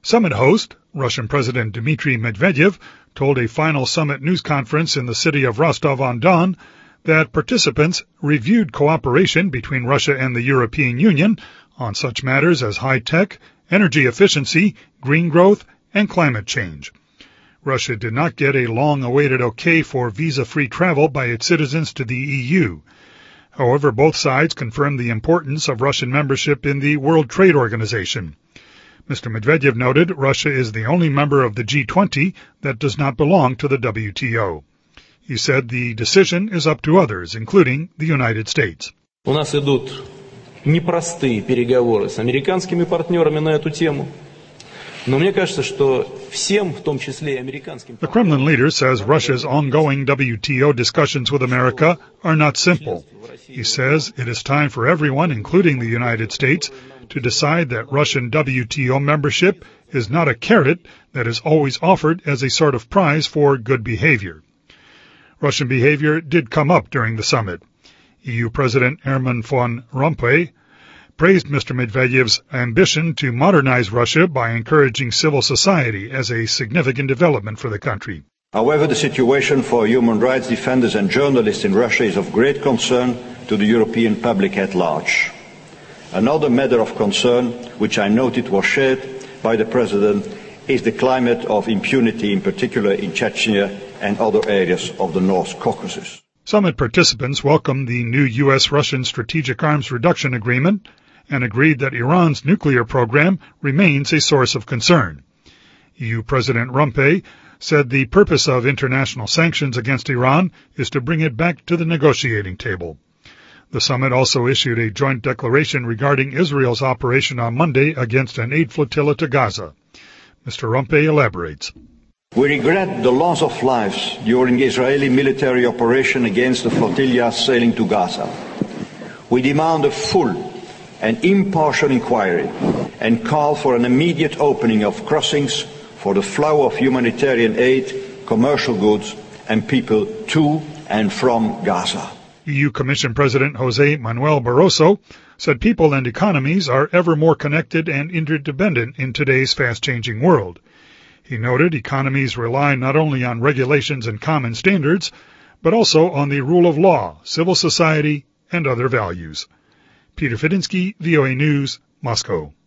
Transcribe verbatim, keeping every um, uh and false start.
Summit host, Russian President Dmitry Medvedev, told a final summit news conference in the city of Rostov-on-Don that participants reviewed cooperation between Russia and the European Union on such matters as high-tech, energy efficiency, green growth, and climate change. Russia did not get a long-awaited okay for visa-free travel by its citizens to the E U. However, both sides confirmed the importance of Russian membership in the World Trade Organization. Mister Medvedev noted Russia is the only member of the G twenty that does not belong to the W T O. He said the decision is up to others, including the United States. У нас идут непростые переговоры с американскими партнерами на эту тему. Но мне кажется, что всем, в том числе и американским... The Kremlin leader says Russia's ongoing W T O discussions with America are not simple. He says it is time for everyone, including the United States, to decide that Russian W T O membership is not a carrot that is always offered as a sort of prize for good behavior. Russian behavior did come up during the summit. E U President Herman Van Rompuy praised Mister Medvedev's ambition to modernize Russia by encouraging civil society as a significant development for the country. However, the situation for human rights defenders and journalists in Russia is of great concern to the European public at large. Another matter of concern, which I noted was shared by the President, is the climate of impunity, in particular in Chechnya and other areas of the North Caucasus. Summit participants welcomed the new U S Russian Strategic Arms Reduction Agreement and agreed that Iran's nuclear program remains a source of concern. E U President Rompuy said the purpose of international sanctions against Iran is to bring it back to the negotiating table. The summit also issued a joint declaration regarding Israel's operation on Monday against an aid flotilla to Gaza. Mister Rompuy elaborates. We regret the loss of lives during the Israeli military operation against the flotilla sailing to Gaza. We demand a full and impartial inquiry and call for an immediate opening of crossings for the flow of humanitarian aid, commercial goods, and people to and from Gaza. E U Commission President José Manuel Barroso said people and economies are ever more connected and interdependent in today's fast-changing world. He noted economies rely not only on regulations and common standards, but also on the rule of law, civil society, and other values. Peter Fedinsky, V O A News, Moscow.